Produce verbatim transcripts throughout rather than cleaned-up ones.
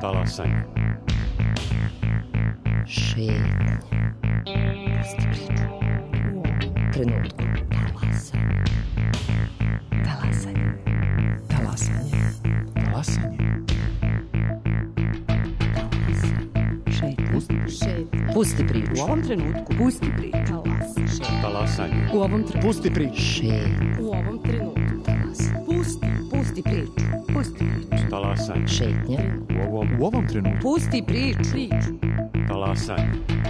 Talasanje. Šetnja. Pusti priču. U ovom trenutku. Talasanje. Talasanje. Talasanje. Talasanje. Šetnja. Pusti priču. Šetnja. Pusti priču. U ovom trenutku. Pusti priču. Talasanje. Talasanje. U ovom trenutku. Pusti priču. Šetnja. U ovom trenutku. Talasanje. Pusti. Pusti priču. Pusti priču. Talasanje. Šetnja. U ovom, u ovom trenutku. Pusti priču. Priču. Talasanje.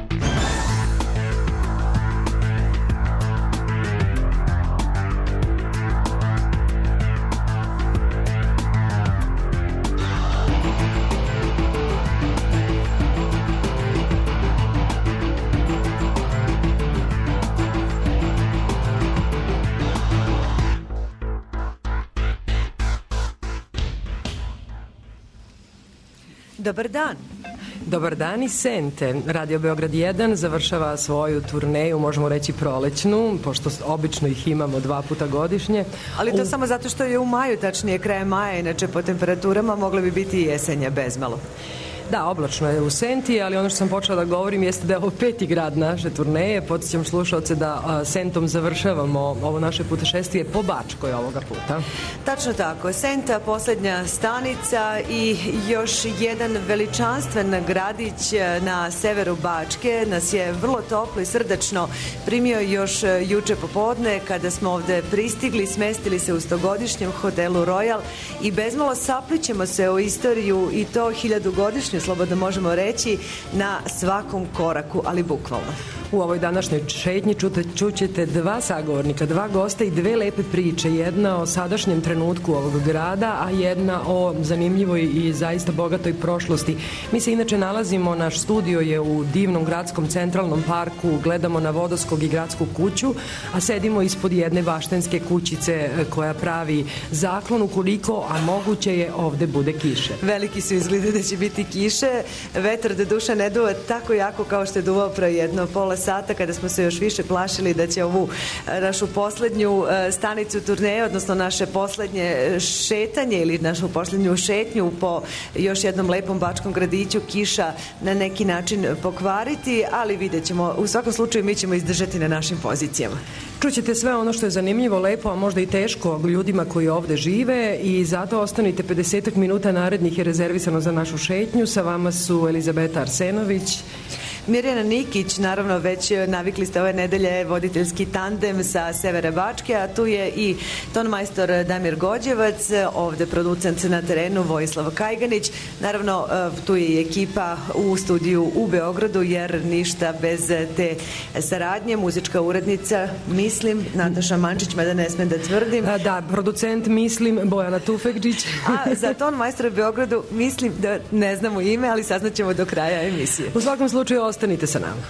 Dobar dan. Dobar dan iz Sente. Radio Beograd jedan završava svoju turneju, možemo reći prolećnu, pošto obično ih imamo dva puta godišnje. Ali to U... samo zato što je u maju, tačnije krajem maja, inače po temperaturama moglo bi biti i jesenja bezmalo. Da, oblačno je u Senti, ali ono što sam počela da govorim jeste da je ovo peti grad naše turneje. Podsjećam slušalce da a, Sentom završavamo ovo naše putešestvije po Bačkoj ovoga puta. Tačno tako. Senta, poslednja stanica i još jedan veličanstven gradić na severu Bačke nas je vrlo toplo i srdačno primio još juče popodne kada smo ovde pristigli, smestili se u stogodišnjem hotelu Royal i bezmalo saplićemo se o istoriju i to hiljadugodišnju, slobodno možemo reći, na svakom koraku, ali bukvalno. U ovoj današnjoj šetnji čute, čućete dva sagovornika, dva gosta i dve lepe priče. Jedna o sadašnjem trenutku ovog grada, a jedna o zanimljivoj i zaista bogatoj prošlosti. Mi se inače nalazimo, naš studio je u divnom gradskom centralnom parku, gledamo na Vodoskog i gradsku kuću, a sedimo ispod jedne baštenske kućice koja pravi zaklon ukoliko, a moguće je, ovde bude kiše. Veliki su izgledi da će biti kiše. Vetar do duše ne duva tako jako kao što je duvao pre jedno pola sata kada smo se još više plašili da će ovu našu poslednju stanicu turneje, odnosno naše poslednje šetanje ili našu poslednju šetnju po još jednom lepom bačkom gradiću kiša na neki način pokvariti, ali vidjet ćemo. U svakom slučaju mi ćemo izdržati na našim pozicijama. Čućete sve ono što je zanimljivo, lepo, a možda i teško ljudima koji ovde žive i zato ostanite pedeset minuta narednih je rezervisano za našu šetnju. Sa vama su Elizabeta Arsenović, Mirjana Nikić, naravno već navikli ste ove nedelje voditeljski tandem sa Severa Bačke, a tu je i tonmajstor Damir Gođevac, ovde producent na terenu Vojislav Kajganić, naravno tu je i ekipa u studiju u Beogradu, jer ništa bez te saradnje, muzička urednica, mislim, Nataša Mančić, mada ne smem da tvrdim. Da, producent, mislim, Bojana Tufekđić. A za tonmajstora u Beogradu mislim da ne znamo ime, ali saznaćemo do kraja emisije. U svakom slučaju, ostanite sa nama.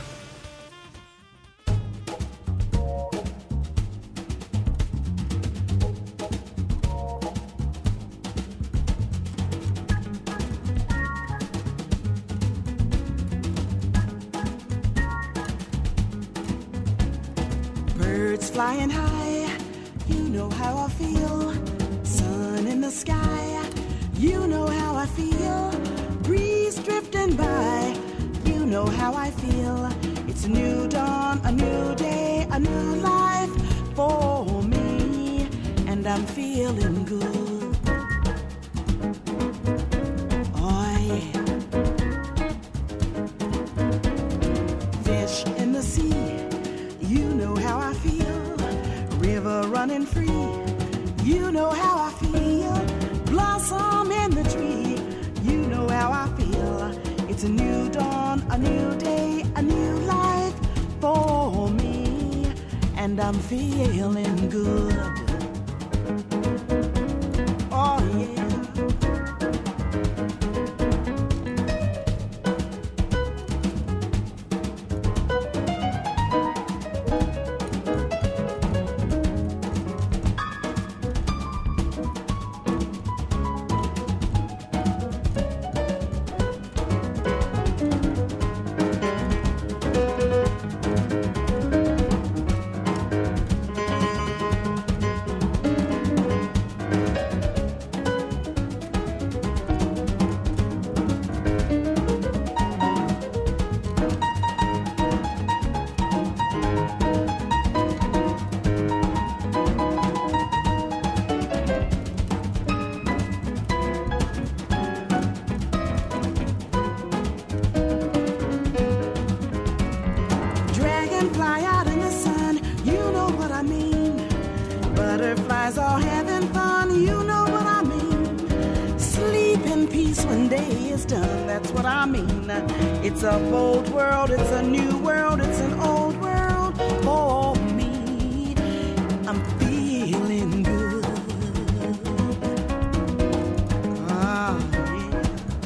Birds flying high, you know how I feel. Sun in the sky, you know how I feel. Breeze drifting by, you know how I feel. It's a new dawn, a new day, a new life for me, and I'm feeling good. Oh yeah. Fish in the sea, you know how I feel. River running free, you know how I feel. Blossom in the tree, you know how I feel. It's a new dawn, a new day, a new life for me, and I'm feeling good. Oh yeah. Butterflies are having fun, you know what I mean. Sleep in peace when day is done, that's what I mean. It's a bold world, it's a new world, it's an old world for me. I'm feeling good. Ah, yeah.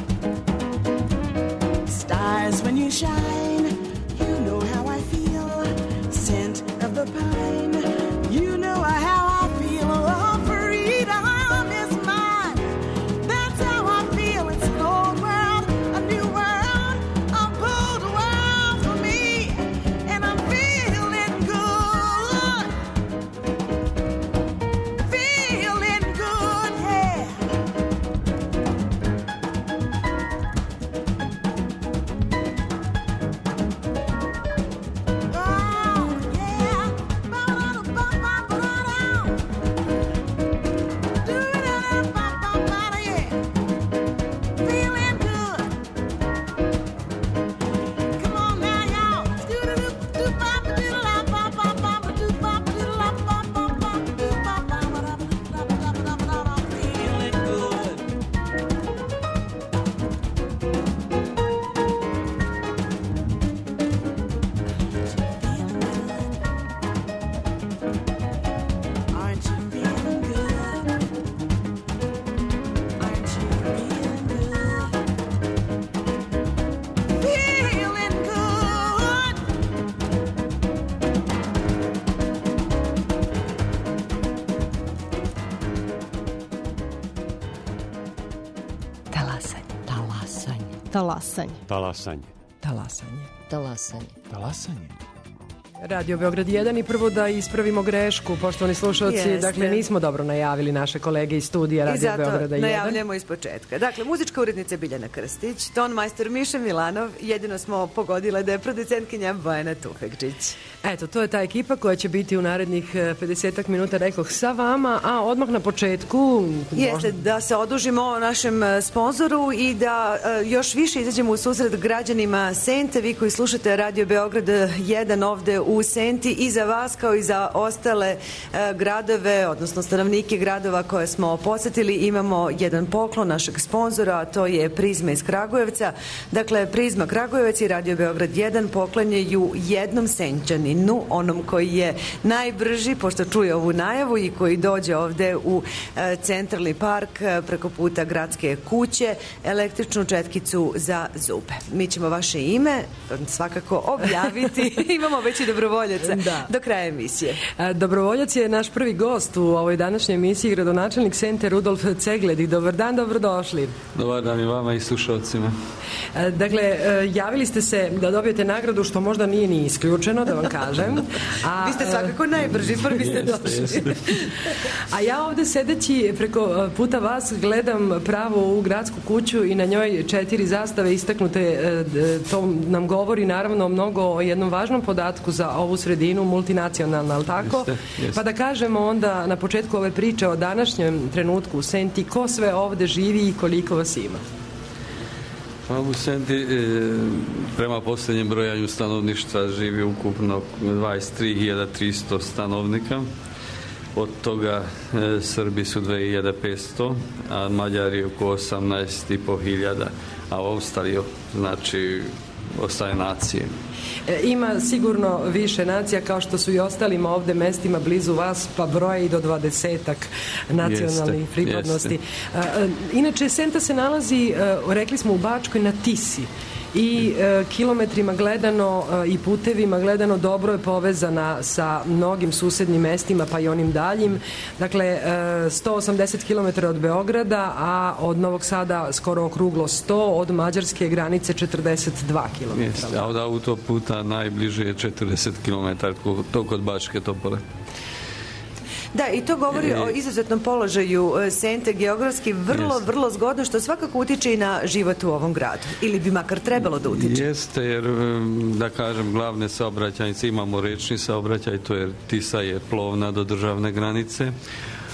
Stars when you shine, you know how I feel. Scent of the pine, you know how I feel. Oh, freedom is mine. That's how I feel. It's an old world, a new world, a bold world for me. And I'm feeling good. Feeling good, yeah. Oh, yeah. Feeling good. Come on now, y'all. Feeling good. Aren't you feeling good? Aren't you feeling good? Feeling good. Talasanje. Talasanje. Talasanje. Talasanje. Talasanje. Talasanje. Radio Beograd jedan i prvo da ispravimo grešku, poštovani slušalci, Jeste. dakle nismo dobro najavili naše kolege iz studija I Radio zato Beograda jedan. najavljamo iz početka. Dakle, muzička urednica Biljana Krstić, ton majstor Miša Milanov, jedino smo pogodile da je producentkinja Bojana Tufekčić. Eto, to je ta ekipa koja će biti u narednih pedesetak minuta, rekoh, sa vama, a odmah na početku... Jeste, da se odužimo o našem e, sponzoru i da e, još više izađemo u susret građanima Sente, vi koji slušate Radio Beograd jedan ovde u Senti, i za vas kao i za ostale e, gradove, odnosno stanovnike gradova koje smo posetili, imamo jedan poklon našeg sponzora, a to je Prizma iz Kragujevca. Dakle, Prizma Kragujevac i Radio Beograd jedan poklanjaju jednom Senčaninu, onom koji je najbrži, pošto čuje ovu najavu i koji dođe ovde u e, Centralni park e, preko puta Gradske kuće, električnu četkicu za zube. Mi ćemo vaše ime svakako objaviti. Imamo već i dobrovoljaca Da. do kraja emisije. E, Dobrovoljac je naš prvi gost u ovoj današnjoj emisiji, gradonačelnik Sente Rudolf Cegledi. Dobar dan, dobrodošli. Dobar dan i vama i slušalcima. E, Dakle, e, javili ste se da dobijete nagradu, što možda nije ni isključeno, da vam kažem. A, Vi ste e, svakako najbrži, prvi ste Jeste, došli. jeste. A ja ovde sedeći preko puta vas gledam pravo u gradsku kuću i na njoj četiri zastave istaknute. e, d- To nam govori naravno mnogo o jednom važnom podatku za ovu sredinu, multinacionalna, ali tako? Jeste, jeste. Pa da kažemo onda na početku ove priče o današnjem trenutku u Senti, ko sve ovde živi i koliko vas ima? Pa u Senti e, prema posljednjem brojanju stanovništva živi ukupno dvadeset tri hiljade tristo stanovnika. Od toga e, Srbi su dve hiljade petsto, a Mađari oko osamnaest i po hiljada, a ostali znači ostaje nacije. E, Ima sigurno više nacija, kao što su i ostalim ovde mestima blizu vas, pa broje i do dvadesetak nacionalnih Jeste, pripadnosti. jeste. E, e, Inače, Senta se nalazi, e, rekli smo, u Bačkoj na Tisi. I e, kilometrima gledano e, i putevima gledano dobro je povezana sa mnogim susednim mestima, pa i onim daljim. Dakle, e, sto osamdeset kilometara od Beograda, a od Novog Sada skoro okruglo sto, od mađarske granice četrdeset dva kilometra. Jeste, a od autoputa najbliže je četrdeset kilometara, to kod Bačke Topole. Da, i to govori o izuzetnom položaju e, Sente, geografski vrlo, Jeste. vrlo zgodno, što svakako utiče i na život u ovom gradu. Ili bi makar trebalo da utiče. Jeste, jer em, da kažem, glavne saobraćajnice imamo rečni saobraćaj, to je Tisa je plovna do državne granice.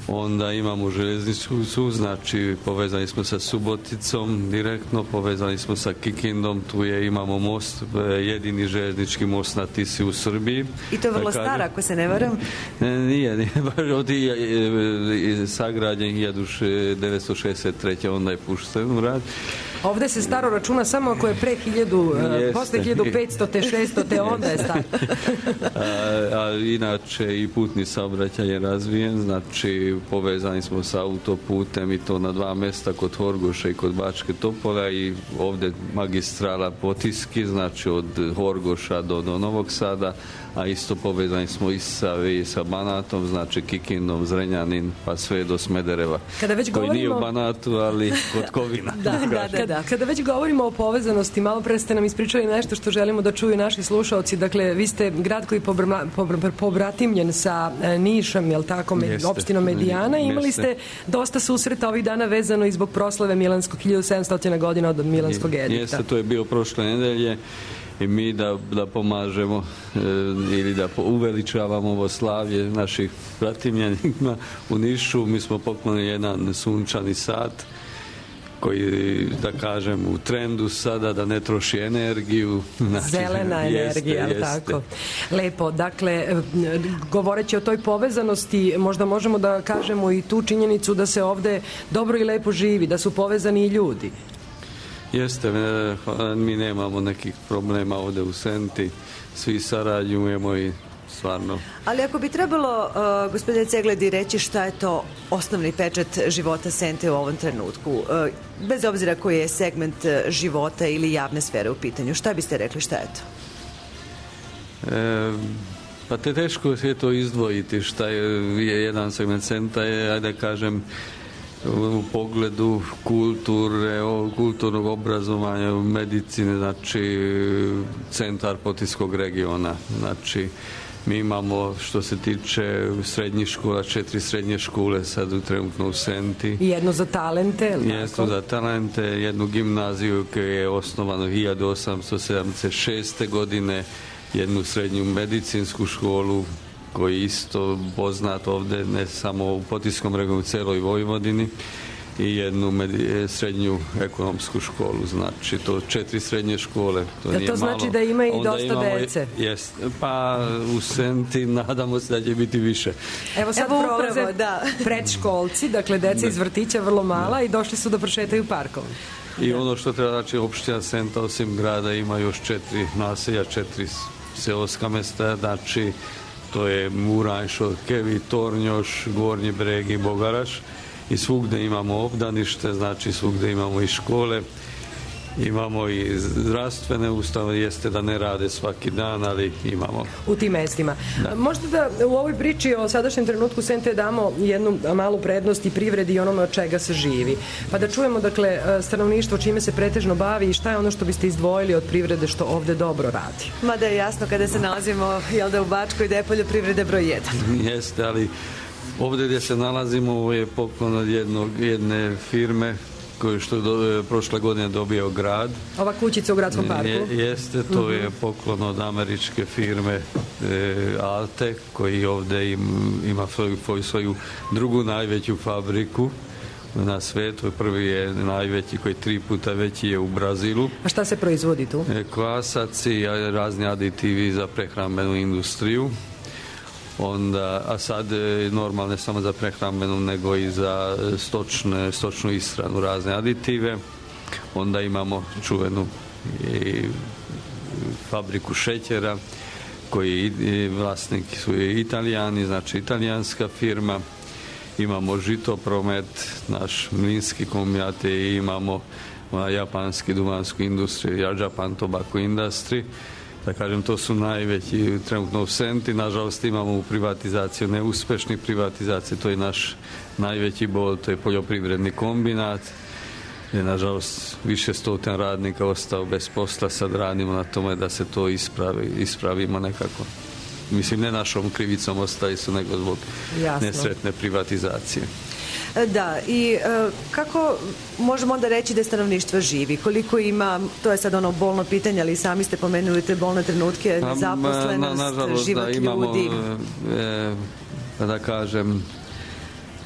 Onda imamo željeznicu, znači povezani smo sa Suboticom direktno, povezani smo sa Kikindom, tu je, imamo most, jedini željeznički most na Tisi u Srbiji. I to je vrlo star, ako se ne varam? Nije, nije, baš od sagrađen hiljadu devetsto šezdeset treće onda je pušten u rad. Ovde se staro računa samo ako je pre hiljadu, posle hiljadu petsto te šesto te onda je staro. a, a inače i putni saobraćaj je razvijen, znači povezani smo sa autoputem i to na dva mesta, kod Horgoša i kod Bačke Topole, i ovde magistrala Potiski, znači od Horgoša do, do Novog Sada, a isto povezani smo i sa, i sa Banatom, znači Kikindom, Zrenjanin, pa sve do Smedereva. Kada već koji govorimo... nije u Banatu, ali kod Kovina. Da, da, da, da. Kada već govorimo o povezanosti, malo pre ste nam ispričali nešto što želimo da čuju naši slušaoci. Dakle, vi ste grad koji je pobratimljen sa Nišom, jel tako, Jeste. opštinom Medijana. Imali Jeste. ste dosta susreta ovih dana vezano i zbog proslave Milanskog hiljadu sedamsto godina od Milanskog edikta. Jeste, to je bio prošle nedelje. I mi da, da pomažemo e, ili da uveličavamo ovo slavlje naših bratimljanima u Nišu. Mi smo poklonili jedan sunčani sat koji, da kažem, u trendu sada, da ne troši energiju. Znači, zelena energija, jeste, tako. Lepo, dakle, govoreći o toj povezanosti, možda možemo da kažemo i tu činjenicu da se ovde dobro i lepo živi, da su povezani i ljudi. Jeste, mi nemamo nekih problema ovde u Senti, svi sarađujemo i stvarno. Ali ako bi trebalo, uh, gospodine Cegledi, reći šta je to osnovni pečat života Sente u ovom trenutku, uh, bez obzira koji je segment života ili javne sfere u pitanju, šta biste rekli, šta je to? E, pa te teško je to izdvojiti, šta je, je jedan segment Senta, je, ajde da kažem, u pogledu kulture, kulturnog obrazovanja, medicine, znači centar Potiskog regiona. Znači, mi imamo, što se tiče srednjih škola, četiri srednje škole sad u trenutno u Senti. I jedno za talente, ili tako? Jedno za talente, jednu gimnaziju koja je osnovana hiljadu osamsto sedamdeset šeste godine, jednu srednju medicinsku školu, koji je isto poznat ovde, ne samo u Potiskom regionu, u celoj Vojvodini, i jednu medi, srednju ekonomsku školu, znači to četiri srednje škole. To, da, nije to znači malo. Da ima i Onda dosta imamo, dece. Jest, pa u Senti nadamo se da će biti više. Evo sad Evo prolaze upravo, da. predškolci, dakle deca iz vrtića vrlo mala, i došli su da prošetaju parkom. I ono što treba, znači opština Senta osim grada ima još četiri naselja, četiri seoska mesta, znači to je Muranj, Šotkevi, Tornjoš, Gornji Breg i Bogaraš, i svugde imamo obdanište, znači svugde imamo i škole, imamo i zdravstvene ustanove, jeste da ne rade svaki dan, ali imamo. U tim mestima. Da. Možda da u ovoj priči o sadašnjem trenutku Sente damo jednu malu prednost i privredi i onome od čega se živi. Pa da čujemo, dakle, stanovništvo čime se pretežno bavi i šta je ono što biste izdvojili od privrede što ovde dobro radi. Mada je jasno kada se nalazimo, jel da, u Bačkoj, da je poljoprivrede broj jedan. Jeste, ali ovde gdje se nalazimo, ovo je poklon od jednog, jedne firme koju što je do, prošle godine dobio grad. Ova kućica u gradskom parku? Je, jeste, to uh-huh. je poklon od američke firme e, Alte, koji ovde im, ima svoju, svoju drugu najveću fabriku na svetu. Prvi je najveći, koji je tri puta veći, je u Brazilu. A šta se proizvodi tu? E, kvasac i razni aditivi za prehrambenu industriju. Onda, a sad normalno ne samo za prehrambenu, nego i za stočne, stočnu ishranu, razne aditive. Onda imamo čuvenu i fabriku šećera, koji vlasnik su i Italijani, znači italijanska firma. Imamo Žitopromet, naš mlinski kombinat, i imamo japanski duvansku industriju, Japan Tobacco Industry. Da kažem, to su najveći trenutno u Senti. Nažalost, imamo u privatizaciju neuspešnih privatizacija, to je naš najveći bol, to je poljoprivredni kombinat, gdje nažalost više stotina radnika ostao bez posla. Sad radimo na tome da se to ispravi, ispravimo nekako. Mislim, ne našom krivicom ostali su, nego zbog Jasno. nesretne privatizacije. Da, i e, kako možemo onda reći da stanovništvo živi? Koliko ima, to je sad ono bolno pitanje, ali sami ste pomenuli te bolne trenutke, nezaposlenost, na, na, život da, imamo, ljudi. E, da kažem,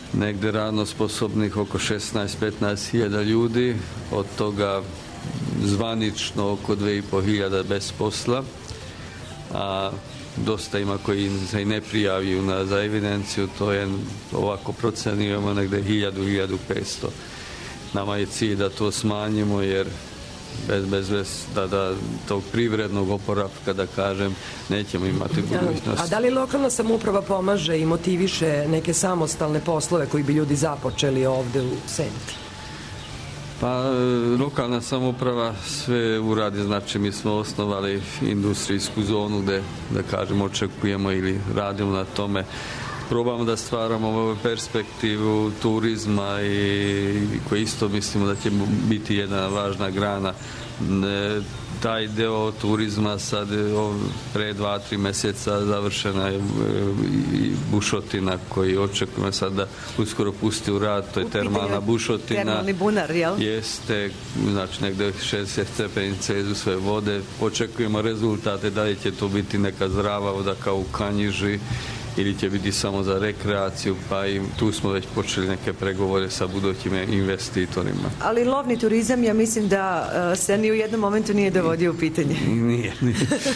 negde radno sposobnih oko šesnaest do petnaest hiljada ljudi, od toga zvanično oko dve i po hiljada bez posla, a dosta ima koji se i ne prijaviju na, za evidenciju, to je ovako procenjujemo negde hiljadu, hiljadu petsto. Nama je cilj da to smanjimo jer bez, bez, bez da, da tog privrednog oporavka, da kažem, nećemo imati budućnost. A da li lokalna samouprava pomaže i motiviše neke samostalne poslove koji bi ljudi započeli ovde u Senti? Pa lokalna samouprava sve uradi, znači mi smo osnovali industrijsku zonu gde, da kažemo, očekujemo ili radimo na tome. Probamo da stvaramo perspektivu turizma i koji isto mislimo da će biti jedna važna grana. Taj deo turizma sad pre dva, tri meseca završena je i bušotina koji očekujemo sad da uskoro pusti u rad, to je termalna bušotina. Termalni bunar, jel? Jeste, znači negde šezdeset stepeni Celzijusove vode. Očekujemo rezultate, da li će to biti neka zdrava voda kao u Kanjiži ili će biti samo za rekreaciju, pa i tu smo već počeli neke pregovore sa budućim investitorima. Ali lovni turizam, ja mislim da uh, se ni u jednom momentu nije dovodio u pitanje. Nije, nije.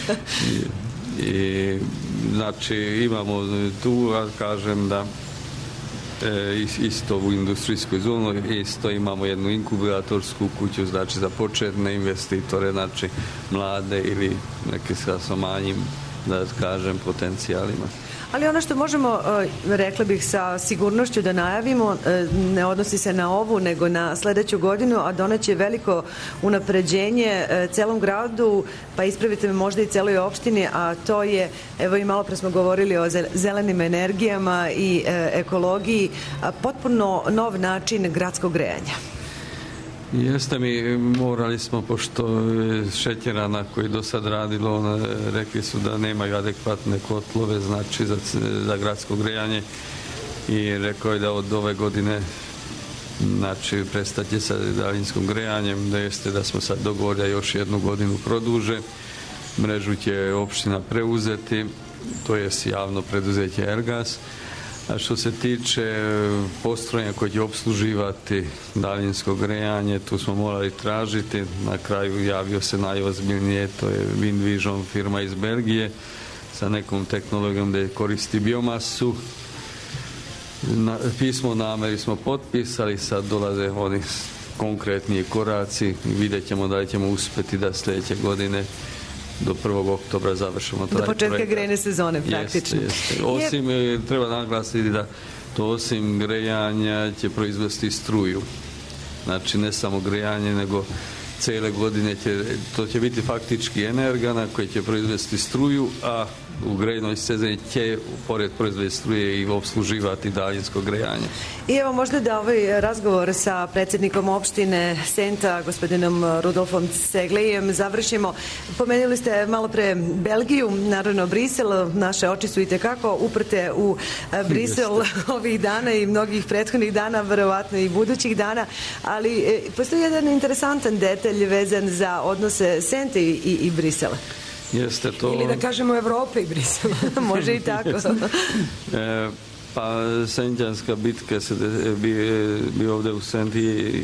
I, znači, imamo tu, a kažem da e, isto u industrijskoj zonu, isto imamo jednu inkubatorsku kuću, znači za početne investitore, znači mlade ili neke sa manjim, da kažem, potencijalima. Ali ono što možemo, rekla bih, sa sigurnošću da najavimo, ne odnosi se na ovu, nego na sledeću godinu, a doneće veliko unapređenje celom gradu, pa ispravite me, možda i celoj opštini, a to je, evo i malo pre smo govorili o zelenim energijama i ekologiji, potpuno nov način gradskog grejanja. Jeste mi, morali smo, pošto šećerana koji do sad radilo, ona, rekli su da nemaju adekvatne kotlove, znači za, za gradsko grejanje, i rekao je da od ove godine, znači, prestaće sa daljinskom grejanjem, da jeste da smo sad dogovorili još jednu godinu produže. Mrežu će opština preuzeti, to je javno preduzeće Ergas. A što se tiče postrojenja koje će obsluživati daljinsko grejanje, tu smo morali tražiti. Na kraju javio se najozbiljnije, to je Windvision, firma iz Belgije, sa nekom tehnologijom da koristi biomasu. Na, pismo nameri smo potpisali, sad dolaze oni konkretniji koraci i vidjet ćemo da li ćemo uspeti da sljedeće godine do prvog oktobra završimo taj do početka grejne sezone praktično. Jeste, jeste. Osim, je... treba naglasiti da to osim grejanja će proizvesti struju. Znači ne samo grejanje, nego cele godine će, to će biti faktički energana koji će proizvesti struju, a u grejnoj sezoni će pored proizvode struje i obsluživati daljinsko grejanje. I evo možda da ovaj razgovor sa predsjednikom opštine Senta, gospodinom Rudolfom Ceglejem, završimo. Pomenuli ste malo pre Belgiju, naravno Brisel, naše oči su i tekako uprte u Brisel ovih dana i mnogih prethodnih dana, verovatno i budućih dana, ali postoji jedan interesantan detalj vezan za odnose Sente i, i, i Brisela. Jeste to... Ili da kažemo Evrope i Brisela. Može i tako. e, pa Sentjanska bitka se de, bi, bi ovde u Senti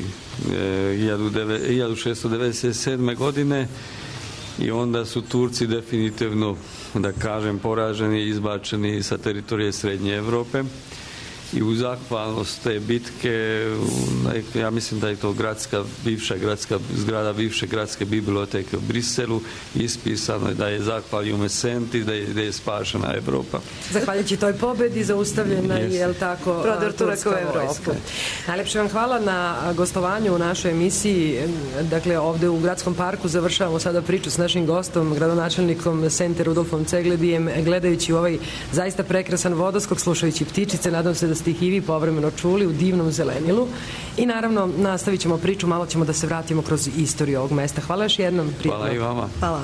e, hiljadu šesto devedeset sedme. godine i onda su Turci definitivno, da kažem, poraženi i izbačeni sa teritorije Srednje Evrope. I u zahvalnost te bitke, ja mislim da je to gradska, bivša gradska zgrada bivše gradske biblioteke u Briselu, ispisano je da je zahvaljujemo Senti, da je, da je spašena Evropa. Zahvaljujući toj pobedi zaustavljena je, jel tako, prodor Turaka u Evropu. Najlepše vam hvala na gostovanju u našoj emisiji. Dakle, ovde u Gradskom parku završavamo sada priču s našim gostom, gradonačelnikom Sente Rudolfom Cegledijem, gledajući u ovaj zaista prekrasan vodoskok, slušajući ptičice. Nadam se da ste ih i vi povremeno čuli u divnom zelenilu. I naravno, nastavit ćemo priču, malo ćemo da se vratimo kroz istoriju ovog mesta. Hvala još jednom. Hvala i vama. Hvala.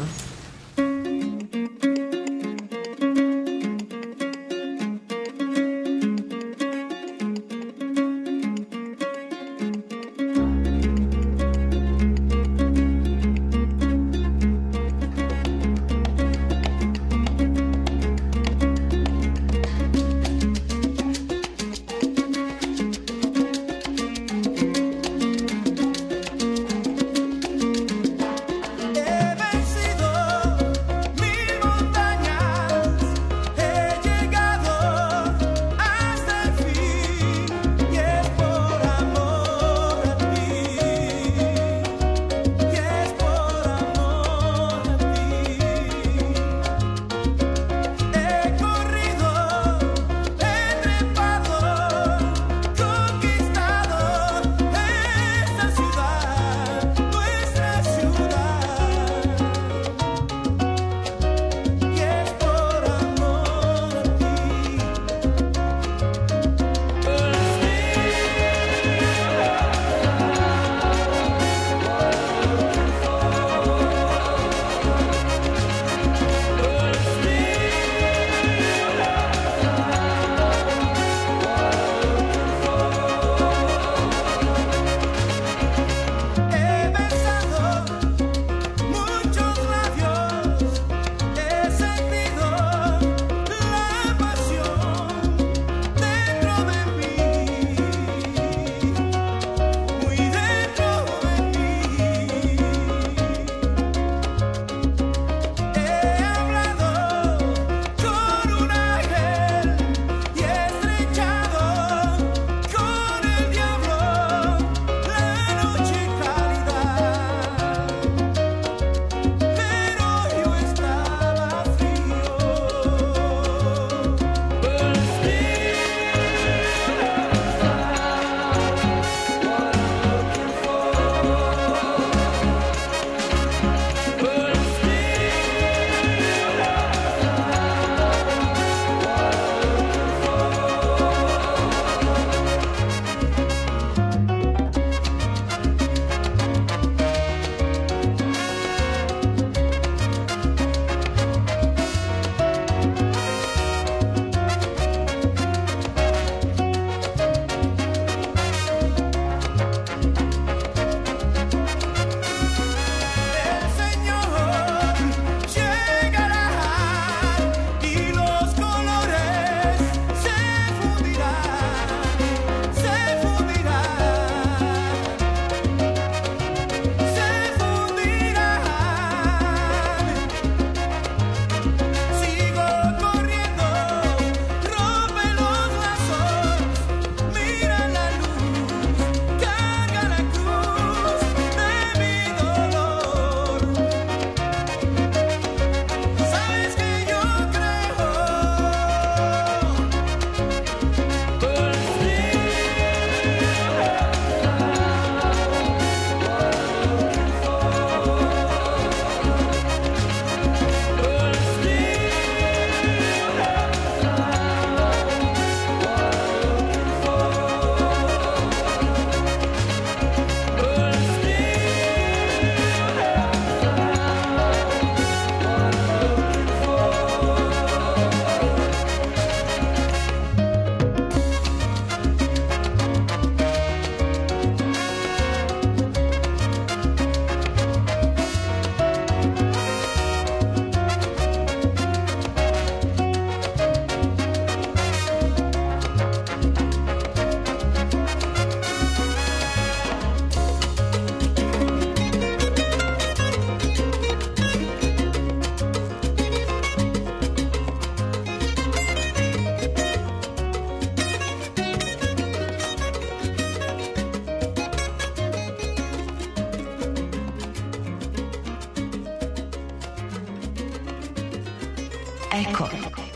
Eko.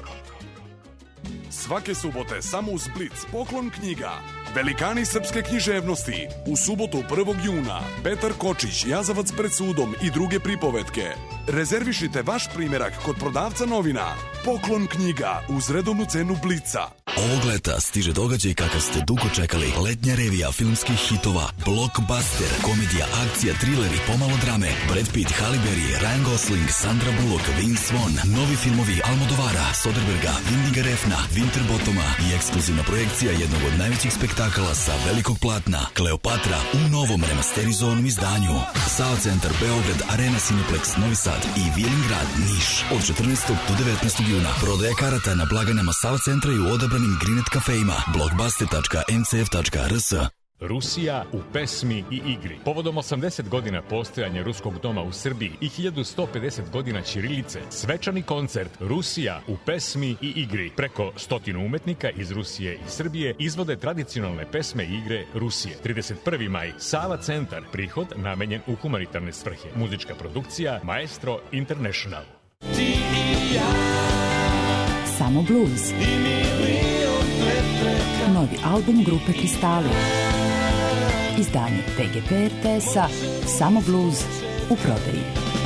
Svake subote samo uz Blic poklon knjiga. Velikani srpske književnosti. U subotu prvog juna Petar Kočić, Jazavac pred sudom i druge pripovetke. Rezervišite vaš primerak kod prodavca novina. Poklon knjiga uz redovnu cenu Blica. Ovog leta stiže događaj kakav ste dugo čekali. Letnja revija filmskih hitova, blockbuster, komedija, akcija, thriller i pomalo drame. Brad Pitt, Halle Berry, Ryan Gosling, Sandra Bullock, Vince Vaughn, novi filmovi Almodovara, Soderberga, Windiga Refna, Winterbottoma i ekskluzivna projekcija jednog od najvećih spektakala sa velikog platna, Kleopatra, u novom remasterizovanom izdanju. Sava centar Beograd, Arena Cineplex, Novi Sad i Vilingrad, Niš. Od četrnaestog do devetnaestog juna prodaja karata na blagajnama Sava centra i u odabranim Grinet kafejima. blockbuster tačka m c f tačka r s. Rusija u pesmi i igri. Povodom osamdeset godina postojanja Ruskog doma u Srbiji i hiljadu sto pedeset godina ćirilice, svečani koncert Rusija u pesmi i igri. Preko stotinu umetnika iz Rusije i Srbije izvode tradicionalne pesme i igre Rusije. trideset prvi maj, Sava centar, prihod namenjen u humanitarne svrhe. Muzička produkcija Maestro International. Ti i ja. Samo blues. Novi album grupe Kristali. Izdanje P G P R T S-a. Samo blues u prodaji.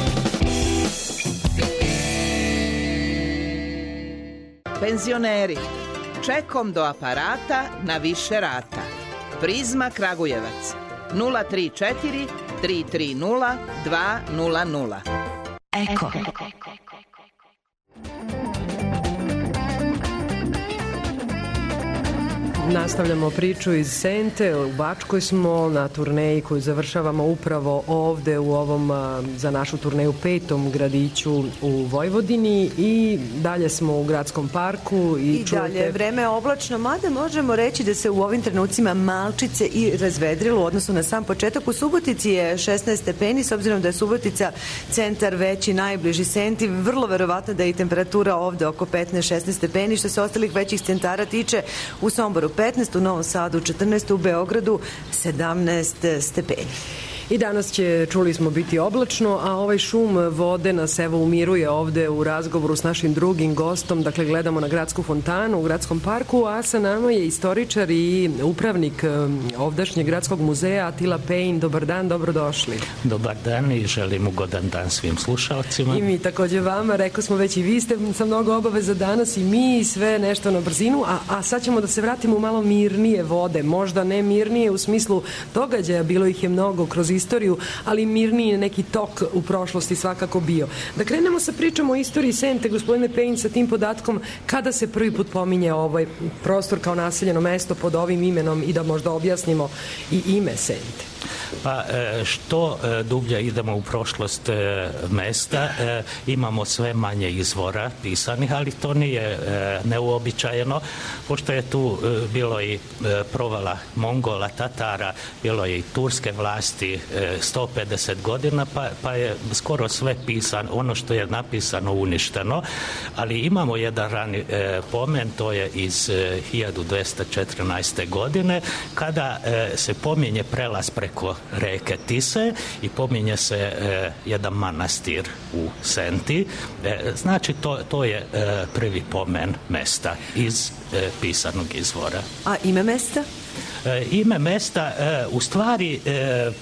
Penzioneri, čekom do aparata na više rata. Prizma Kragujevac nula tri četiri tri tri nula dva nula nula. Eko. Nastavljamo priču iz Sente. U Bačkoj smo na turneji koju završavamo upravo ovde u ovom za našu turneju petom gradiću u Vojvodini i dalje smo u gradskom parku. I, I čujete... dalje vreme je oblačno, mada možemo reći da se u ovim trenucima malčice i razvedrilo, odnosno na sam početak. U Subotici je šesnaest stepeni, s obzirom da je Subotica centar veći, najbliži Senti, vrlo verovatno da je i temperatura ovde oko petnaest šesnaest stepeni. Što se ostalih većih centara tiče, u Somboru petnaest, u Novom Sadu četrnaest, u Beogradu sedamnaest stepeni. I danas će, čuli smo, biti oblačno, a ovaj šum vode nas evo umiruje ovde u razgovoru s našim drugim gostom. Dakle, gledamo na gradsku fontanu u gradskom parku, a sa nama je istoričar i upravnik ovdašnjeg gradskog muzeja Atila Pejin. Dobar dan, dobrodošli. Dobar dan i želim ugodan dan svim slušalcima. I mi takođe vama, rekao smo već i vi ste sa mnogo obaveza danas i mi i sve nešto na brzinu, a, a sad ćemo da se vratimo u malo mirnije vode, možda ne mirnije u smislu događaja, bilo ih je mnogo kroz istoriju, ali mirniji je neki tok u prošlosti svakako bio. Da krenemo sa pričom o istoriji Sente, gospodine Pejin, sa tim podatkom, kada se prvi put pominje ovaj prostor kao naseljeno mesto pod ovim imenom i da možda objasnimo i ime Sente. Pa što dublje idemo u prošlost mesta, imamo sve manje izvora pisanih, ali to nije neuobičajeno, pošto je tu bilo i provala Mongola, Tatara, bilo je i turske vlasti sto pedeset godina, pa, pa je skoro sve pisano, ono što je napisano uništeno, ali imamo jedan rani pomen, to je iz hiljadu dvesta četrnaeste. godine, kada se pominje prelaz preko reke Tise i pominje se e, jedan manastir u Senti. E, znači to, to je e, prvi pomen mesta iz e, pisanog izvora. A ime mesta? E, ime mesta e, u stvari e,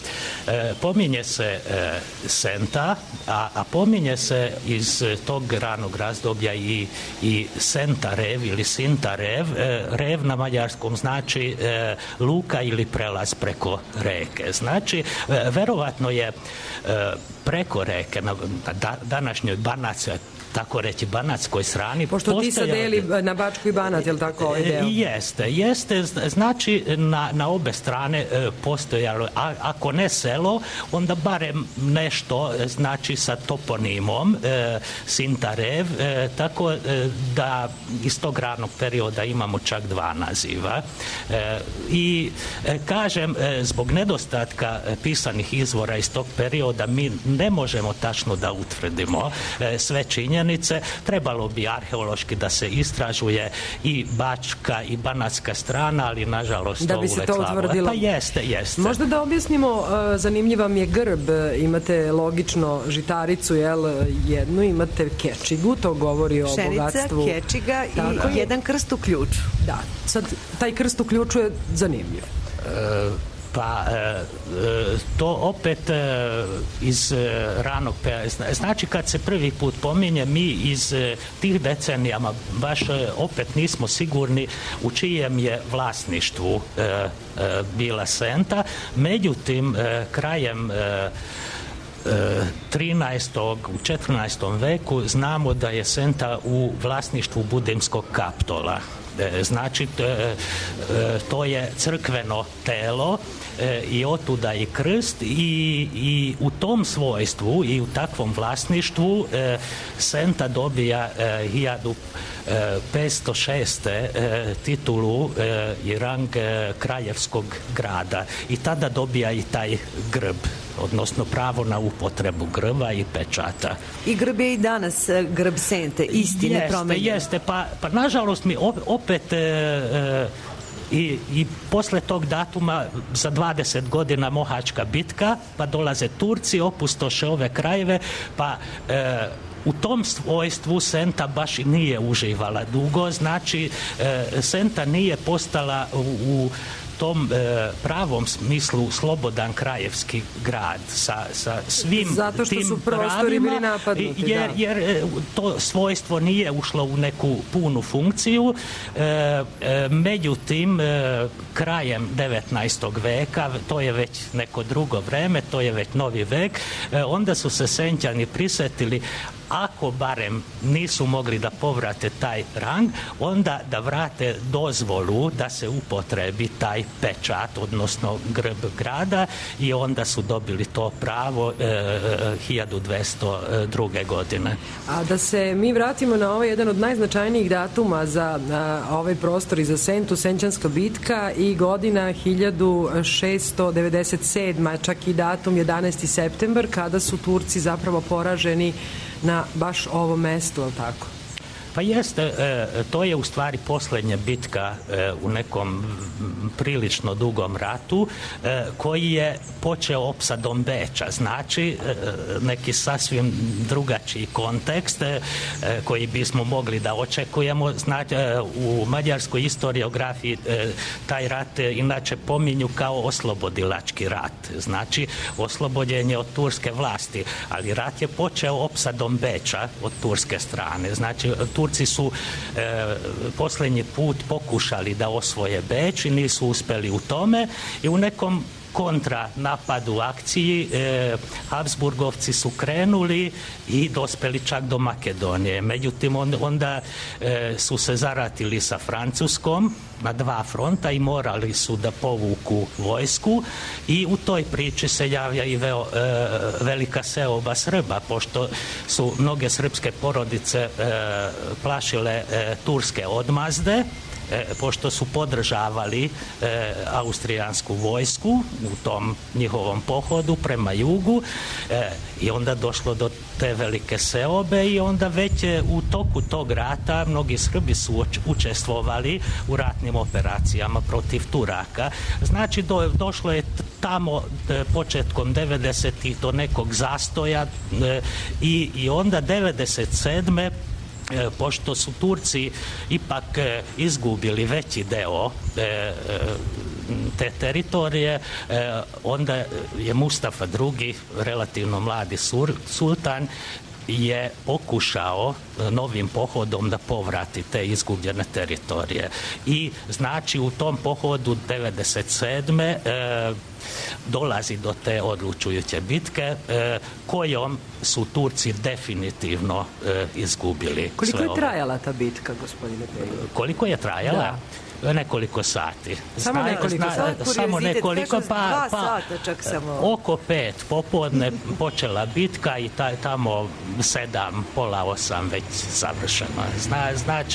e, pominje se e, Senta, a, a pominje se iz tog ranog razdoblja i, i Senta Rev ili Sinta Rev. E, rev na mađarskom znači e, luka ili prelaz preko reke. Znači, e, verovatno je e, preko reke na da, današnjoj Banac, tako reći, banatskoj strani. Pošto ti se deli na Bačku i Banat, je li tako ovaj deo? Jeste, jeste. Znači, na, na obe strane e, postojalo, a, ako ne selo, onda barem nešto, znači, sa toponimom e, Sintarev, e, tako e, da iz tog ranog perioda imamo čak dva naziva. E, I e, kažem, e, zbog nedostatka pisanih izvora iz tog perioda mi ne možemo tačno da utvrdimo e, sve činjenice, činjenice. Trebalo bi arheološki da se istražuje i bačka i banatska strana, ali nažalost da to bi se uvek to slabo. utvrdilo. Pa jeste, jeste. Možda da objasnimo, uh, zanimljiv vam je grb, imate logično žitaricu, jel, jednu, imate kečigu, to govori o pšenica, bogatstvu. Pšenica, kečiga Tako i je. jedan krst u ključu. Da, sad taj krst u ključu je zanimljiv. E, Pa e, to opet e, iz e, ranog perioda. Znači kad se prvi put pominje, mi iz e, tih decenijama baš e, opet nismo sigurni u čijem je vlasništvu e, e, bila Senta. Međutim, e, krajem e, trinaestog u četrnaestom veku znamo da je Senta u vlasništvu Budimskog kaptola. Znači, to je crkveno telo i otuda i krst i, i u tom svojstvu i u takvom vlasništvu Senta dobija hiljadu petsto šeste titulu i rang kraljevskog grada i tada dobija i taj grb, odnosno pravo na upotrebu grba i pečata. I grb je i danas grb Sente, isti, jeste, nepromenjen. Jeste, pa, pa nažalost mi opet e, e, i, i posle tog datuma za dvadeset godina Mohačka bitka, pa dolaze Turci, opustoše ove krajeve, pa e, u tom svojstvu Senta baš i nije uživala dugo, znači e, Senta nije postala u, u tom e, pravom smislu slobodan krajevski grad sa, sa svim Zato što tim su prostori pravima, bili napadnuti, jer, da. jer e, to svojstvo nije ušlo u neku punu funkciju. E, e, međutim, e, krajem devetnaestog veka, to je već neko drugo vreme, to je već novi vek, e, onda su se Senćani prisetili, ako barem nisu mogli da povrate taj rang, onda da vrate dozvolu da se upotrebi taj pečat, odnosno grb grada, i onda su dobili to pravo e, hiljadu dvesta druge. godine. A da se mi vratimo na ovaj jedan od najznačajnijih datuma za a, ovaj prostor i za Sentu, Senćanska bitka i godina hiljadu šesto devedeset sedma, čak i datum jedanaesti septembar, kada su Turci zapravo poraženi na baš ovo mesto, ali tako? Pa jeste, e, to je u stvari posljednja bitka e, u nekom prilično dugom ratu e, koji je počeo opsadom Beča, znači e, neki sasvim drugačiji kontekst e, koji bismo mogli da očekujemo. Znači, e, u mađarskoj historiografiji e, taj rat e, inače pominju kao oslobodilački rat, znači oslobođenje od turske vlasti, ali rat je počeo opsadom Beča od turske strane, znači Turci su e, posljednji put pokušali da osvoje Beč i nisu uspjeli u tome i u nekom kontra napadu akciji e, Habsburgovci su krenuli i dospeli čak do Makedonije. Međutim, on, onda e, su se zaratili sa Francuskom na dva fronta i morali su da povuku vojsku i u toj priči se javlja i veo, e, velika seoba Srba, pošto su mnoge srpske porodice e, plašile e, turske odmazde, E, pošto su podržavali e, austrijansku vojsku u tom njihovom pohodu prema jugu e, i onda došlo do te velike seobe i onda već e, u toku tog rata mnogi Srbi su učestvovali u ratnim operacijama protiv Turaka. Znači do, došlo je tamo e, početkom devedesetih do nekog zastoja e, i, i onda devedeset sedme pošto su Turci ipak izgubili veći deo te teritorije, onda je Mustafa drugi, relativno mladi sultan, je pokušao novim pohodom da povrati te izgubljene teritorije. I znači u tom pohodu devedeset sedme E, dolazi do te odlučujuće bitke e, kojom su Turci definitivno e, izgubili. Koliko sve je ove. trajala ta bitka, gospodine Pejović? Koliko je trajala? Da. Nekoliko sati. Samo Zna, nekoliko zna, sati? Samo nekoliko, pa, Dva pa sata čak samo. oko pet popodne počela bitka i ta, tamo sedam, pola osam već završeno. Zna, znači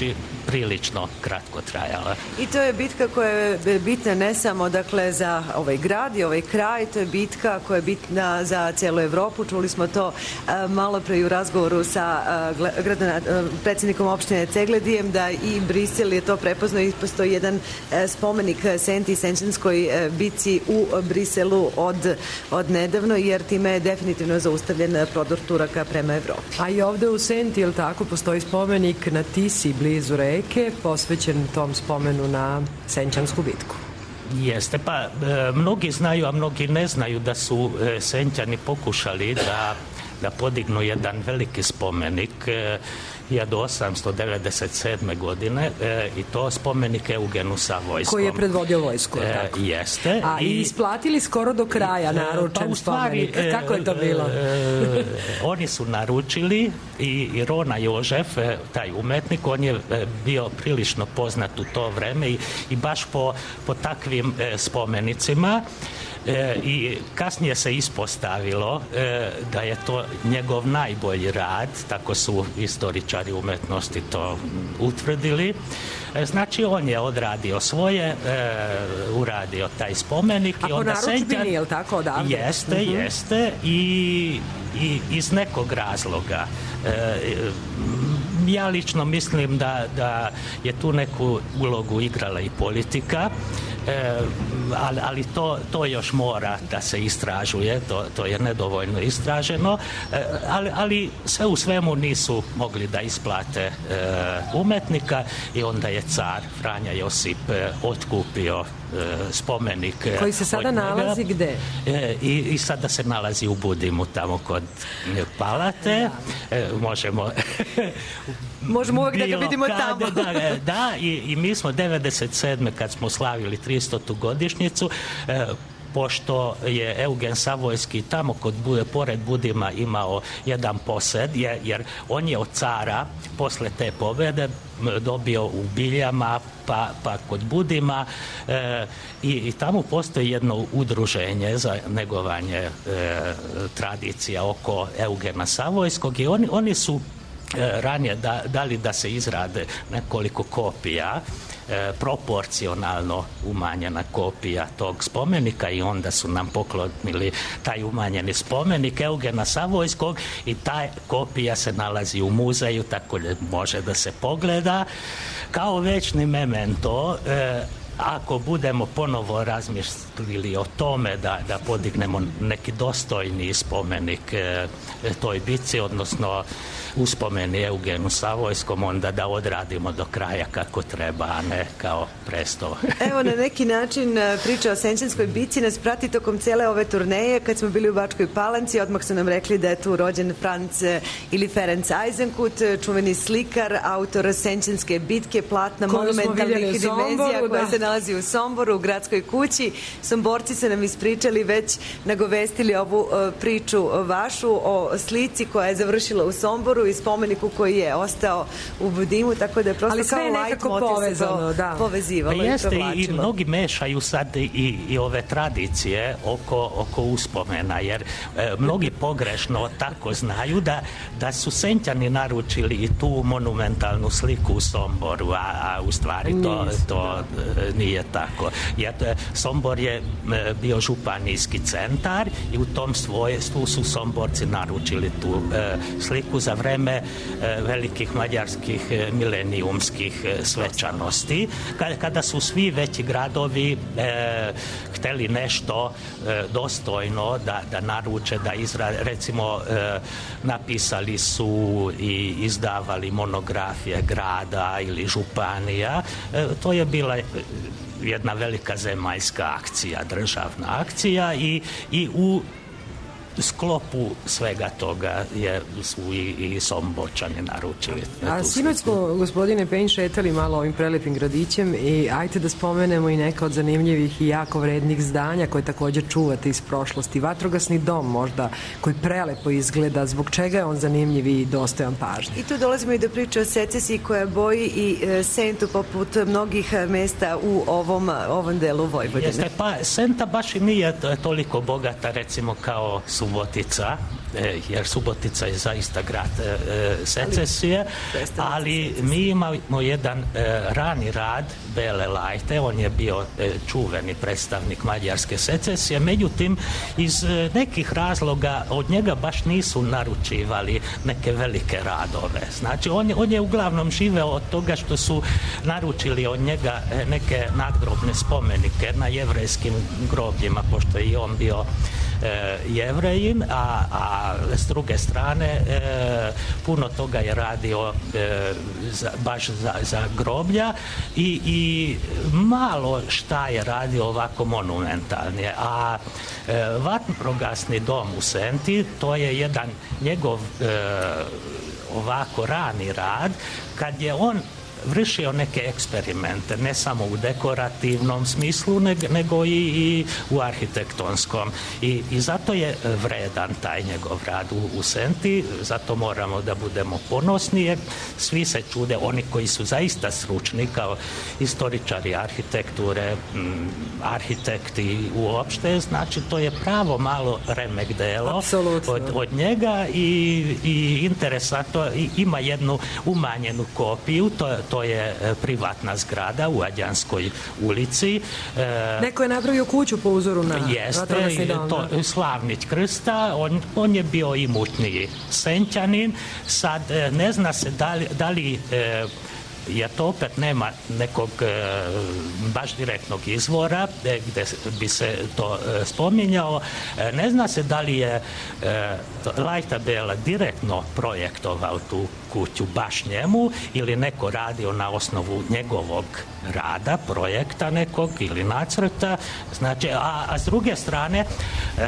prilično kratko trajala. I to je bitka koja je bitna ne samo dakle za ovaj grad i ovaj kraj, to je bitka koja je bitna za cijelu Evropu. Čuli smo to uh, malo pre u razgovoru sa uh, gradona, uh, predsjednikom opštine Cegledijem, da i Brisel je to prepoznao i postoji jedan uh, spomenik Senti i Senčanskoj uh, bici u Briselu od, od nedavno, jer time je definitivno zaustavljen prodor Turaka prema Evropi. A i ovde u Senti, jel tako, postoji spomenik na Tisi blizu reke, posvećen tom spomenu na Senčansku bitku. Jeste, pa e, mnogi znaju, a mnogi ne znaju da su e, Senčani pokušali da, da podignu jedan veliki spomenik e, hiljadu osamsto devedeset sedme. godine e, i to spomenik Eugenu Savojskom. Koji je predvodio vojsku, e, tako? Jeste. A i isplatili skoro do kraja naručen pa u stvari, spomenik. Kako je to bilo? E, e, oni su naručili i, i Rona Jožef, e, taj umetnik, on je e, bio prilično poznat u to vreme i, i baš po, po takvim e, spomenicima. E, i kasnije se ispostavilo e, da je to njegov najbolji rad, tako su istoričari umetnosti to utvrdili. E, znači on je odradio svoje, e, uradio taj spomenik. A i po onda narudžbini, Senčan, je li tako odavde? Jeste, uh-huh. jeste i, i iz nekog razloga. E, ja lično mislim da, da je tu neku ulogu igrala i politika. E, ali, ali to, to još mora da se istražuje, to, to je nedovoljno istraženo, e, ali, ali sve u svemu nisu mogli da isplate e, umetnika i onda je car Franja Josip e, otkupio e, spomenik. Koji se sada nalazi gde? E, i, I sada se nalazi u Budimu, tamo kod palate. E, možemo... Možemo uvek da ga vidimo tamo. Da, da, da i, i mi smo devedeset sedme kad smo slavili tristotu godišnjicu, e, pošto je Eugen Savojski tamo kod pored Budima imao jedan posed, jer, jer on je od cara posle te pobede dobio u Biljama pa, pa kod Budima e, i, i tamo postoji jedno udruženje za negovanje e, tradicija oko Eugena Savojskog i oni, oni su ranije da, dali da se izrade nekoliko kopija, e, proporcionalno umanjena kopija tog spomenika i onda su nam poklonili taj umanjeni spomenik Eugena Savojskog i ta kopija se nalazi u muzeju, tako da može da se pogleda kao večni memento. E, ako budemo ponovo razmišljali o tome da, da podignemo neki dostojni spomenik e, toj bici, odnosno uspomeni Eugenu Savojskom, onda da odradimo do kraja kako treba, a ne kao presto. Evo, na neki način priča o Senčanskoj bici nas prati tokom cele ove turneje. Kad smo bili u Bačkoj Palanci, odmah su nam rekli da je tu rođen Franz ili Ferenc Eisenkut, čuveni slikar, autor Senčanske bitke, platna monumentalnih dimenzija koja da. se nalazi u Somboru, u gradskoj kući. Somborci su nam ispričali, već nagovestili ovu uh, priču vašu o slici koja je završila u Somboru i spomeniku koji je ostao u Budimu, tako da je prosto ali kao nekako povezano, da. povezivalo pa jeste, i provlačilo. I mnogi mešaju sad i, i ove tradicije oko, oko uspomena, jer e, mnogi pogrešno tako znaju da, da su Senčani naručili i tu monumentalnu sliku u Somboru, a, a u stvari to, to e, nije tako. Jer e, Sombor je e, bio županijski centar i u tom svojstvu su Somborci naručili tu e, sliku za vreme velikih mađarskih milenijumskih svečanosti, kada su svi veći gradovi e, hteli nešto e, dostojno da, da naruče, da izrade, recimo e, napisali su i izdavali monografije grada ili županija. E, to je bila jedna velika zemaljska akcija, državna akcija i, i u sklopu svega toga je, su i, i Somborčani naručili. A sinoć smo, gospodine Pejn, šetali malo ovim prelepim gradićem i ajte da spomenemo i neka od zanimljivih i jako vrednih zdanja koje također čuvate iz prošlosti. Vatrogasni dom možda, koji prelepo izgleda, zbog čega je on zanimljiv i dostojan pažnje. I tu dolazimo i do priče o secesiji koja boji i e, Sentu poput mnogih mesta u ovom, ovom delu Vojvodine. Jeste, pa Senta baš i nije toliko bogata recimo kao su Subotica, jer Subotica je zaista grad secesije, ali mi imamo jedan rani rad Bele Lajte, on je bio čuveni predstavnik mađarske secesije, međutim iz nekih razloga od njega baš nisu naručivali neke velike radove. Znači on je, on je uglavnom živeo od toga što su naručili od njega neke nadgrobne spomenike na jevrejskim grobljima, pošto je i on bio E, Jevrejin, a, a s druge strane e, puno toga je radio e, za, baš za, za groblja i, i malo šta je radio ovako monumentalnije. A e, vatrogasni dom u Senti, to je jedan njegov e, ovako rani rad, kad je on vršio neke eksperimente, ne samo u dekorativnom smislu, nego i, i u arhitektonskom. I, i zato je vredan taj njegov rad u, u Senti, zato moramo da budemo ponosni, jer svi se čude, oni koji su zaista stručni, kao istoričari arhitekture, m, arhitekti uopšte, znači to je pravo malo remek delo od, od njega i, i interesantno, i, ima jednu umanjenu kopiju, to je To je privatna zgrada u Adjanskoj ulici. Neko je napravio kuću po uzoru na Jeste, to Slavnić Krsta, on, on je bio imućniji Senćanin, sad ne zna se da li, da li jer to opet nema nekog e, baš direktnog izvora e, gdje bi se to e, spominjao. E, ne zna se da li je e, Lajta Bela direktno projektovao tu kuću baš njemu ili neko radio na osnovu njegovog rada, projekta nekog ili nacrta. Znači, a, a s druge strane e,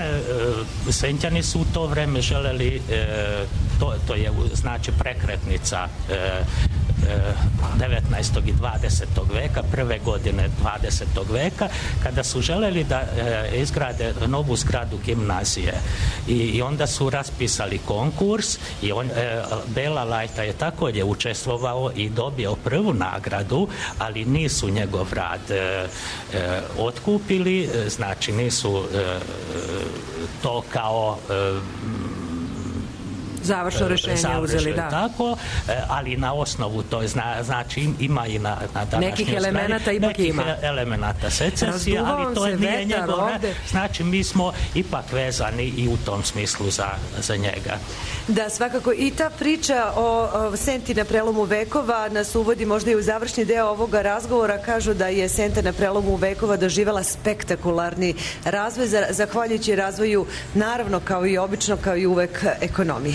e, Senćani su u to vreme želeli, e, to, to je znači prekretnica e, devetnaestog i dvadesetog veka, prve godine dvadesetog veka, kada su želeli da e, izgrade novu zgradu gimnazije. I, i onda su raspisali konkurs i on, e, Bela Lajta je također učestvovao i dobio prvu nagradu, ali nisu njegov rad e, e, otkupili, znači nisu e, to kao e, završno rješenje uzeli, da. Tako, ali na osnovu to zna, znači ima i na, na današnjoj nekih elemenata ipak nekih ima. elemenata secesije, ali to nije njegov rad. Znači mi smo ipak vezani i u tom smislu za, za njega. Da, svakako i ta priča o, o Senti na prelomu vekova nas uvodi možda i u završni deo ovoga razgovora. Kažu da je Senta na prelomu vekova doživjela spektakularni razvoj, zahvaljujući razvoju, naravno kao i obično, kao i uvek, ekonomije.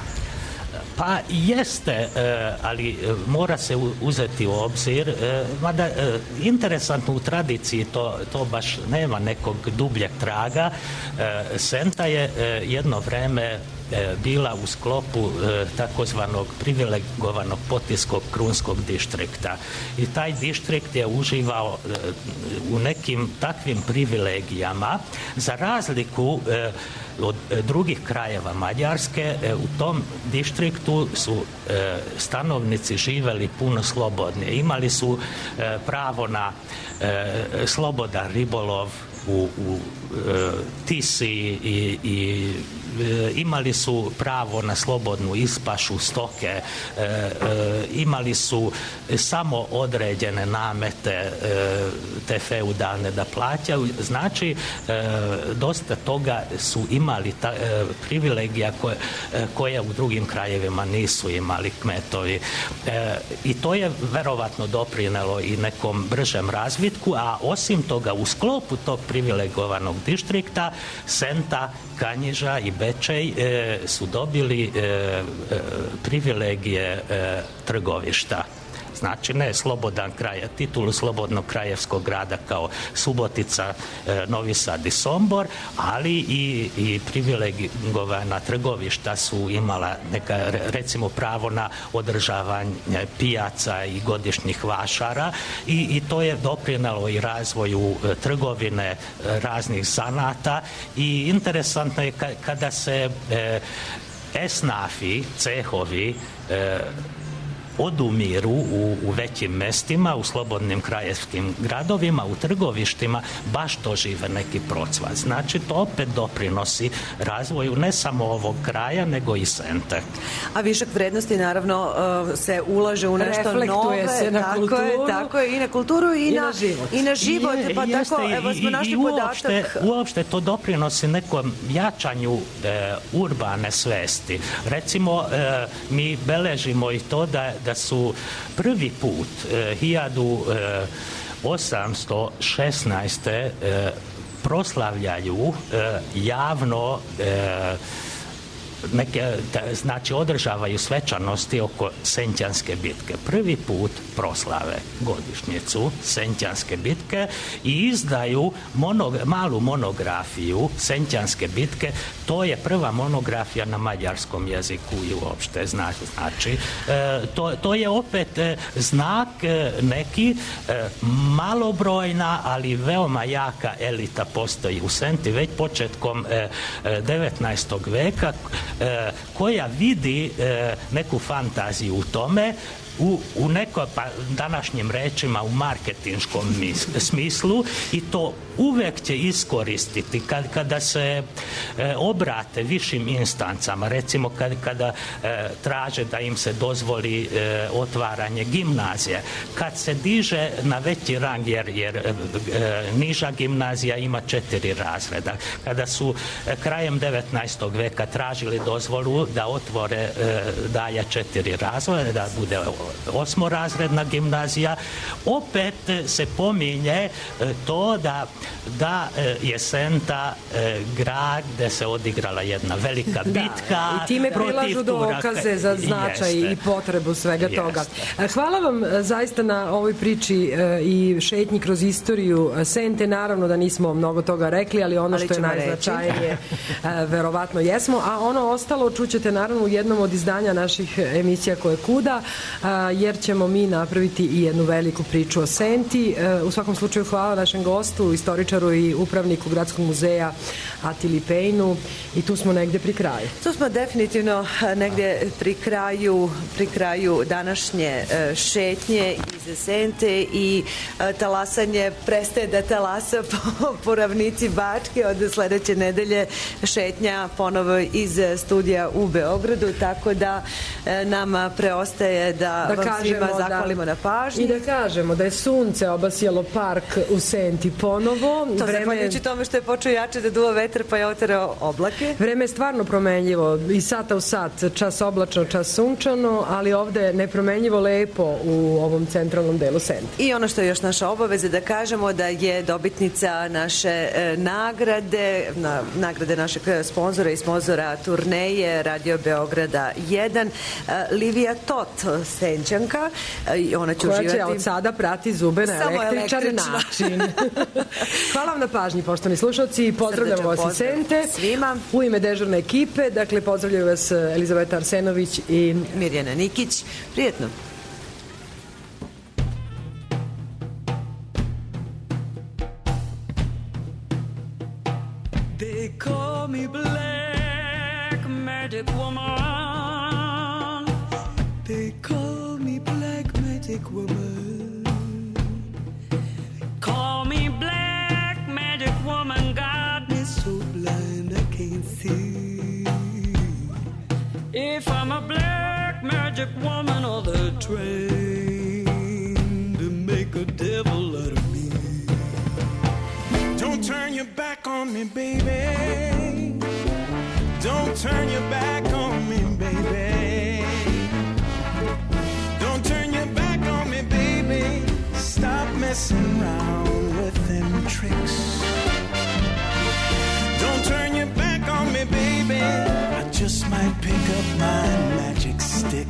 Pa jeste, ali mora se uzeti u obzir, mada interesantno u tradiciji to, to baš nema nekog dubljeg traga. Senta je jedno vreme bila u sklopu takozvanog privilegovanog potiskog krunskog distrikta. I taj distrikt je uživao u nekim takvim privilegijama, za razliku od drugih krajeva Mađarske. U tom distriktu su stanovnici živjeli puno slobodnije. Imali su pravo na slobodan ribolov u, u Tisi i, i imali su pravo na slobodnu ispašu stoke, e, e, imali su samo određene namete e, te feudalne da plaćaju. Znači, e, dosta toga su imali ta, e, privilegija koje, e, koje u drugim krajevima nisu imali kmetovi. E, I to je verovatno doprinelo i nekom bržem razvitku, a osim toga u sklopu tog privilegovanog distrikta Senta, Kanjiža i Bečej e, su dobili e, e, privilegije e, trgovišta. Znači ne slobodan kraj, titulu slobodnog krajevskog grada kao Subotica, e, Novi Sad i Sombor, ali i, i privilegovana trgovišta su imala neka, recimo, pravo na održavanje pijaca i godišnjih vašara i, i to je doprinelo i razvoju e, trgovine e, raznih zanata. I interesantno je ka, kada se e, esnafi, cehovi e, odumiru u, u većim mestima, u slobodnim kraljevskim gradovima, u trgovištima, baš to žive neki procvat. Znači, to opet doprinosi razvoju ne samo ovog kraja, nego i Sente. A višak vrednosti, naravno, se ulaže u nešto reflektuje nove. Se na tako kulturu. Je, tako je, i na kulturu i, I na, na život. I na život, I, pa jeste, tako, evo smo i, našli i podatak. Uopšte, uopšte to doprinosi nekom jačanju e, urbane svesti. Recimo, e, mi beležimo i to da, da su prvi put e, hiljadu osamsto šesnaeste. E, proslavljaju e, javno e, neke, znači održavaju svečanosti oko Senćanske bitke. Prvi put proslave godišnjicu Senćanske bitke i izdaju monog, malu monografiju Senćanske bitke. To je prva monografija na mađarskom jeziku i uopšte znači, znači e, to, to je opet e, znak e, neki e, malobrojna, ali veoma jaka elita postoji u Senti već početkom e, devetnaestog veka e, koja vidi e, neku fantaziju u tome, u, u neko, pa današnjim rečima, u marketinškom smislu, i to uvek će iskoristiti kad, kada se e, obrate višim instancama, recimo kad, kada e, traže da im se dozvoli e, otvaranje gimnazije, kad se diže na veći rang, jer, jer e, niža gimnazija ima četiri razreda, kada su e, krajem devetnaestog veka tražili dozvolu da otvore e, dalje četiri razreda, da bude osmorazredna gimnazija, opet se pominje to da, da je Senta grad gde se odigrala jedna velika bitka. Da, i time prilažu dokaze za značaj jeste. I potrebu svega jeste. Toga. Hvala vam zaista na ovoj priči i šetnji kroz istoriju Sente. Naravno da nismo mnogo toga rekli, ali ono ali što je najznačajnije verovatno jesmo, a ono ostalo čućete naravno u jednom od izdanja naših emisija Koje kuda, jer ćemo mi napraviti i jednu veliku priču o Senti. U svakom slučaju hvala našem gostu, istoričaru i upravniku Gradskog muzeja Atili Pejnu, i tu smo negde pri kraju. Tu smo definitivno negde pri kraju, pri kraju današnje šetnje iz Sente, i talasanje prestaje da talasa po, po ravnici Bačke. Od sledeće nedelje šetnja ponovo iz studija u Beogradu, tako da nama preostaje da, da vam svima zahvalimo da, na pažnji. I da kažemo da je sunce obasjalo park u Senti ponovo. To vreme... zahvaljujući tome što je počeo jače da duva vetar, pa je oterao oblake. Vreme je stvarno promenljivo, i sata u sat, čas oblačno, čas sunčano, ali ovde je nepromenljivo lepo u ovom centralnom delu Sente. I ono što je još naša obaveza da kažemo da je dobitnica naše e, nagrade, na, nagrade našeg sponzora i sponzora turneje Radio Beograda jedan, e, Livija Tot, Senćanka, i ona će koja uživati... će od sada prati zube na električan način. Hvala vam na pažnji, poštovani slušalci, pozdravljamo vas iz Sente. Svima. U ime dežurne ekipe, dakle, pozdravljaju vas Elizaveta Arsenović i Mirjana Nikić. Prijetno. They call me Black Magic Woman. They call me Black Magic Woman. Call me Black Magic Woman. God is so blind I can't see. If I'm a black magic woman, or the trained to make a devil out of me. Don't turn your back on me, baby. Don't turn your back on me, baby. Don't turn your back on me, baby. Stop messing around with them tricks. Don't turn your back on me, baby. I just might pick up my magic stick.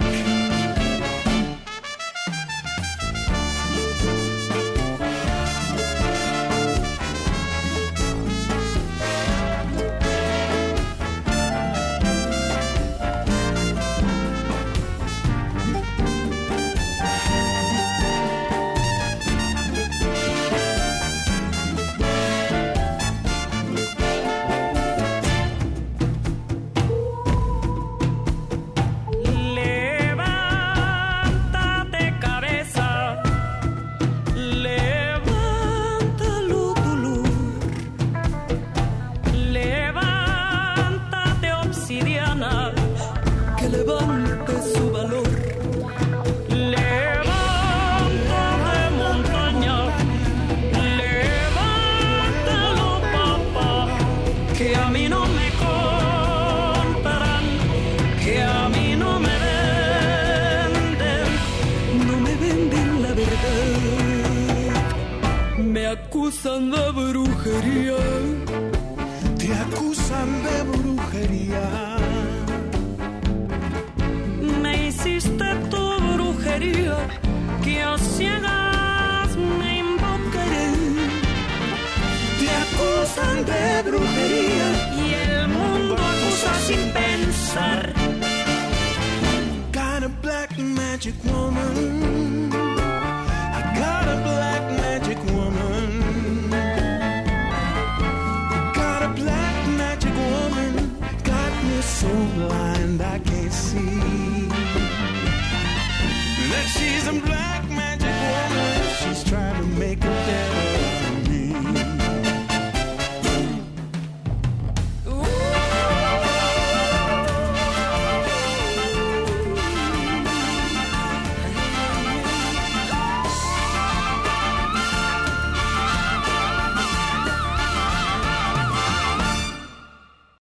acusan de brujería. Te acusan de brujería. Me hiciste tu brujería, que a ciegas me invocaré. Te acusan de brujería y el mundo acusa sin pensar. Got a black magic woman